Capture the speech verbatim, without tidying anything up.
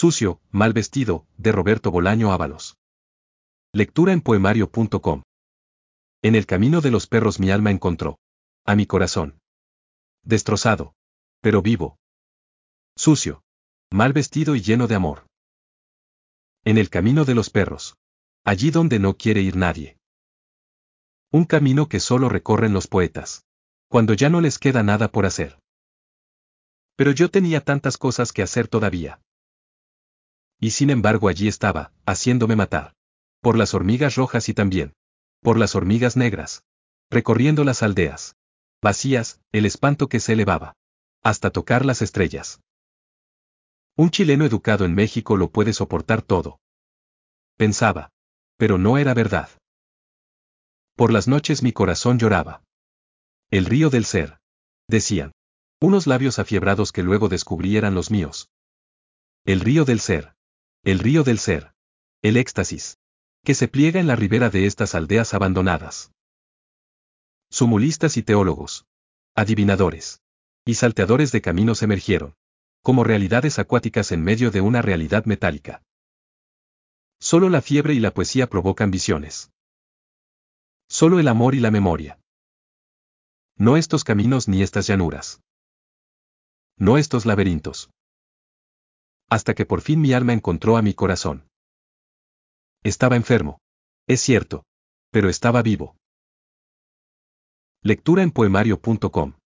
Sucio, mal vestido, de Roberto Bolaño Ábalos. Lectura en poemario punto com. En el camino de los perros mi alma encontró a mi corazón. Destrozado, pero vivo. Sucio, mal vestido y lleno de amor. En el camino de los perros. Allí donde no quiere ir nadie. Un camino que solo recorren los poetas. Cuando ya no les queda nada por hacer. Pero yo tenía tantas cosas que hacer todavía. Y sin embargo allí estaba, haciéndome matar. Por las hormigas rojas y también. Por las hormigas negras. Recorriendo las aldeas. Vacías, el espanto que se elevaba. Hasta tocar las estrellas. Un chileno educado en México lo puede soportar todo. Pensaba. Pero no era verdad. Por las noches mi corazón lloraba. El río del ser. Decían. Unos labios afiebrados que luego descubrí eran los míos. El río del ser. El río del ser. El éxtasis. Que se pliega en la ribera de estas aldeas abandonadas. Sumulistas y teólogos. Adivinadores. Y salteadores de caminos emergieron. Como realidades acuáticas en medio de una realidad metálica. Solo la fiebre y la poesía provocan visiones. Solo el amor y la memoria. No estos caminos ni estas llanuras. No estos laberintos. Hasta que por fin mi alma encontró a mi corazón. Estaba enfermo. Es cierto. Pero estaba vivo. Lectura en poemario punto com.